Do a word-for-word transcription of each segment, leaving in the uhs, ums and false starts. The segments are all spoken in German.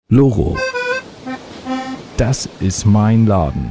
Loro, das ist mein Laden.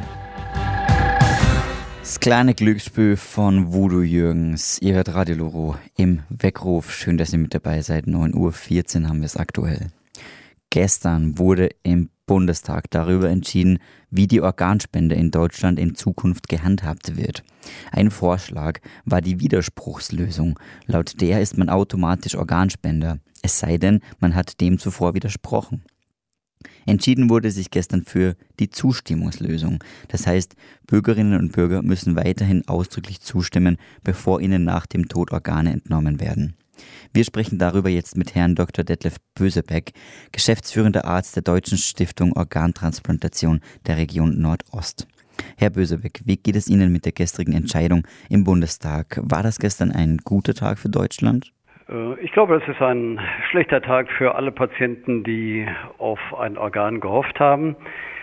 Das kleine Glücksspiel von Voodoo Jürgens. Ihr hört Radio Loro im Weckruf. Schön, dass ihr mit dabei seid. neun Uhr vierzehn haben wir es aktuell. Gestern wurde im Bundestag darüber entschieden, wie die Organspende in Deutschland in Zukunft gehandhabt wird. Ein Vorschlag war die Widerspruchslösung. Laut der ist man automatisch Organspender, es sei denn, man hat dem zuvor widersprochen. Entschieden wurde sich gestern für die Zustimmungslösung. Das heißt, Bürgerinnen und Bürger müssen weiterhin ausdrücklich zustimmen, bevor ihnen nach dem Tod Organe entnommen werden. Wir sprechen darüber jetzt mit Herrn Doktor Detlef Bösebeck, geschäftsführender Arzt der Deutschen Stiftung Organtransplantation der Region Nordost. Herr Bösebeck, wie geht es Ihnen mit der gestrigen Entscheidung im Bundestag? War das gestern ein guter Tag für Deutschland? Ich glaube, das ist ein schlechter Tag für alle Patienten, die auf ein Organ gehofft haben.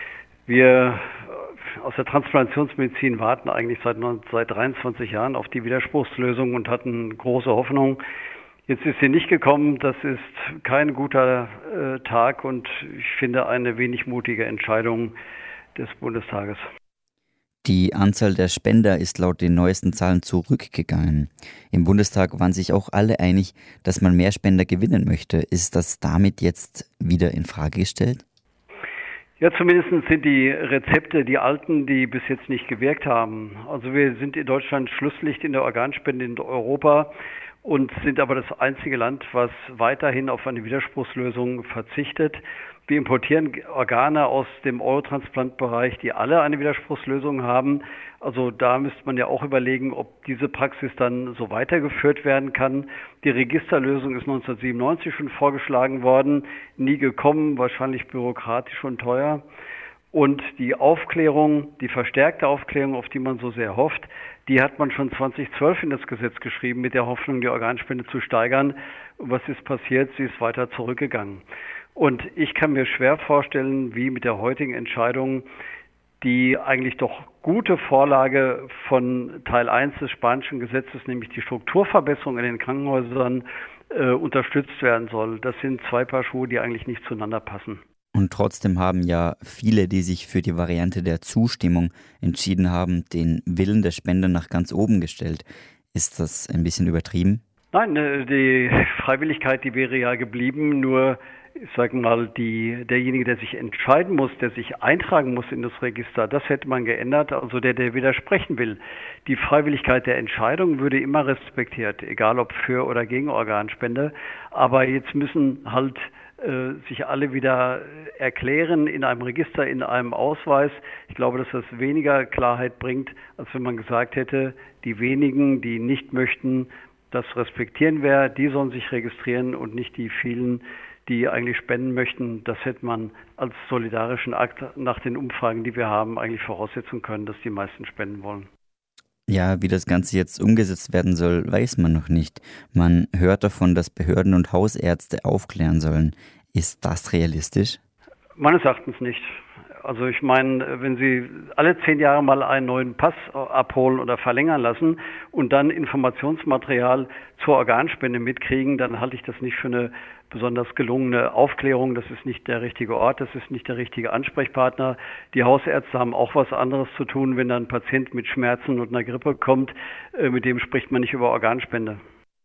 Wir aus der Transplantationsmedizin warten eigentlich seit, seit dreiundzwanzig Jahren auf die Widerspruchslösung und hatten große Hoffnung. Jetzt ist sie nicht gekommen. Das ist kein guter äh, Tag und ich finde eine wenig mutige Entscheidung des Bundestages. Die Anzahl der Spender ist laut den neuesten Zahlen zurückgegangen. Im Bundestag waren sich auch alle einig, dass man mehr Spender gewinnen möchte. Ist das damit jetzt wieder in Frage gestellt? Ja, zumindest sind die Rezepte die alten, die bis jetzt nicht gewirkt haben. Also wir sind in Deutschland Schlusslicht in der Organspende in Europa und sind aber das einzige Land, was weiterhin auf eine Widerspruchslösung verzichtet. Wir importieren Organe aus dem Eurotransplantbereich, die alle eine Widerspruchslösung haben. Also da müsste man ja auch überlegen, ob diese Praxis dann so weitergeführt werden kann. Die Registerlösung ist neunzehnhundertsiebenundneunzig schon vorgeschlagen worden, nie gekommen, wahrscheinlich bürokratisch und teuer. Und die Aufklärung, die verstärkte Aufklärung, auf die man so sehr hofft, die hat man schon zweitausendzwölf in das Gesetz geschrieben, mit der Hoffnung, die Organspende zu steigern. Und was ist passiert? Sie ist weiter zurückgegangen. Und ich kann mir schwer vorstellen, wie mit der heutigen Entscheidung die eigentlich doch gute Vorlage von Teil eins des spanischen Gesetzes, nämlich die Strukturverbesserung in den Krankenhäusern, äh, unterstützt werden soll. Das sind zwei Paar Schuhe, die eigentlich nicht zueinander passen. Und trotzdem haben ja viele, die sich für die Variante der Zustimmung entschieden haben, den Willen der Spender nach ganz oben gestellt. Ist das ein bisschen übertrieben? Nein, die Freiwilligkeit, die wäre ja geblieben, nur ich sage mal, die, derjenige, der sich entscheiden muss, der sich eintragen muss in das Register, das hätte man geändert, also der, der widersprechen will. Die Freiwilligkeit der Entscheidung würde immer respektiert, egal ob für oder gegen Organspende, aber jetzt müssen halt äh, sich alle wieder erklären in einem Register, in einem Ausweis. Ich glaube, dass das weniger Klarheit bringt, als wenn man gesagt hätte, die wenigen, die nicht möchten, das respektieren wir, die sollen sich registrieren und nicht die vielen, die eigentlich spenden möchten. Das hätte man als solidarischen Akt nach den Umfragen, die wir haben, eigentlich voraussetzen können, dass die meisten spenden wollen. Ja, wie das Ganze jetzt umgesetzt werden soll, weiß man noch nicht. Man hört davon, dass Behörden und Hausärzte aufklären sollen. Ist das realistisch? Meines Erachtens nicht. Also ich meine, wenn Sie alle zehn Jahre mal einen neuen Pass abholen oder verlängern lassen und dann Informationsmaterial zur Organspende mitkriegen, dann halte ich das nicht für eine besonders gelungene Aufklärung. Das ist nicht der richtige Ort, das ist nicht der richtige Ansprechpartner. Die Hausärzte haben auch was anderes zu tun, wenn dann ein Patient mit Schmerzen und einer Grippe kommt. Mit dem spricht man nicht über Organspende.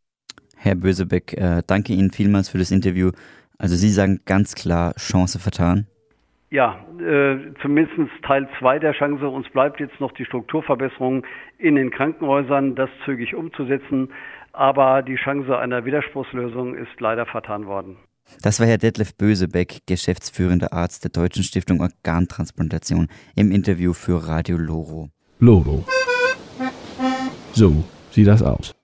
Herr Bösebeck, äh, danke Ihnen vielmals für das Interview. Also Sie sagen ganz klar, Chance vertan? Ja, äh, zumindest Teil zwei der Chance. Uns bleibt jetzt noch die Strukturverbesserung in den Krankenhäusern, das zügig umzusetzen. Aber die Chance einer Widerspruchslösung ist leider vertan worden. Das war Herr Detlef Bösebeck, geschäftsführender Arzt der Deutschen Stiftung Organtransplantation, im Interview für Radio Loro. Loro. So sieht das aus.